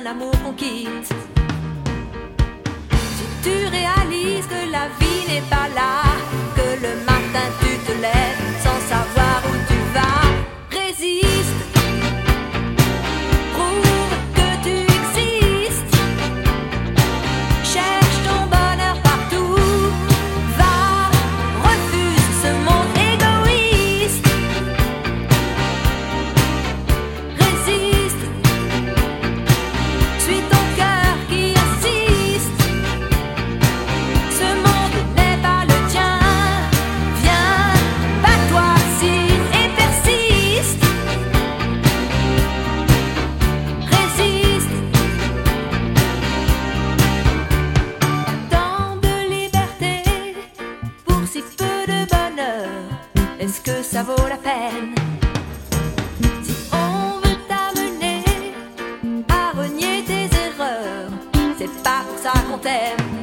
amour qu'on quitte. Si tu réalises que la vie n'est pas là, que le matin tu te lèves sans savoir où tu vas, résiste, prouve que tu existes, cherche ton bonheur partout, va, refuse ce monde égoïste, résiste, suis ton cœur qui insiste, ce monde n'est pas le tien, viens, bats-toi, signe et persiste, résiste. Tant de liberté pour si peu de bonheur, est-ce que ça vaut la peine? Si on veut t'amener à renier tes erreurs, c'est pas pour ça qu'on t'aime.